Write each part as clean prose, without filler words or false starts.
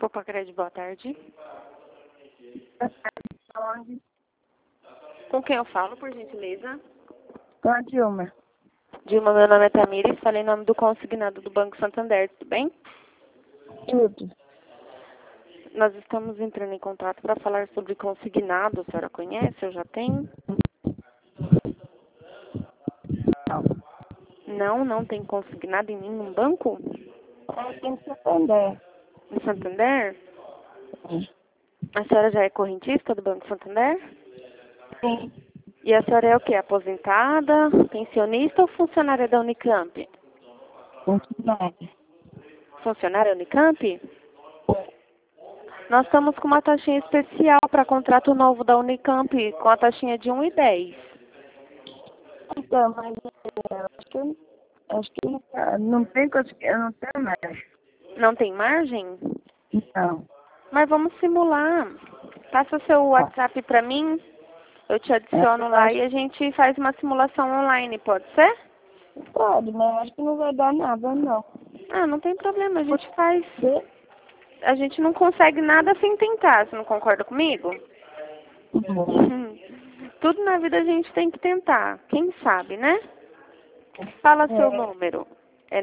Copa Crédito, boa tarde. Onde? Com quem eu falo, por gentileza? Com a Dilma. Dilma, meu nome é Tamires, falei em nome do consignado do Banco Santander, tudo bem? Tudo. Nós estamos entrando em contato para falar sobre consignado, a senhora conhece? Eu já tenho? Não. Não tem consignado em nenhum banco? Tem que Santander. Em Santander? Sim. A senhora já é correntista do Banco Santander? Sim. E a senhora é o quê? Aposentada, pensionista ou funcionária da Unicamp? Funcionário. Funcionária Unicamp? Nós estamos com uma taxinha especial para contrato novo da Unicamp, com a taxinha de 1,10. Então, mas acho que não tem eu não tenho mais. Não tem margem? Não. Mas vamos simular. Passa seu WhatsApp para mim, eu te adiciono lá e a gente faz uma simulação online, pode ser? Pode, mas acho que não vai dar nada, não. Ah, não tem problema, a gente faz. A gente não consegue nada sem tentar, você não concorda comigo? Tudo na vida a gente tem que tentar, quem sabe, né? Fala seu número. É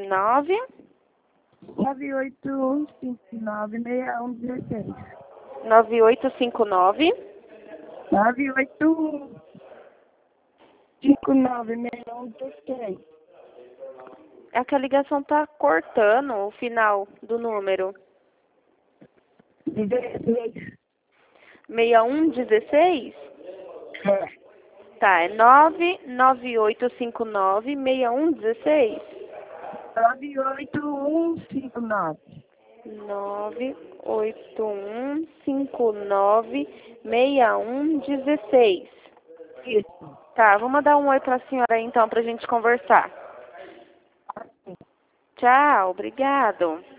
981596116. 9859 981596116. É que a ligação tá cortando o final do número. 16. 6116? É. Tá, é 99859-6116? 98159. 98159-6116. Isso. Tá, vou mandar um oi pra senhora aí então pra gente conversar. Tchau, obrigado.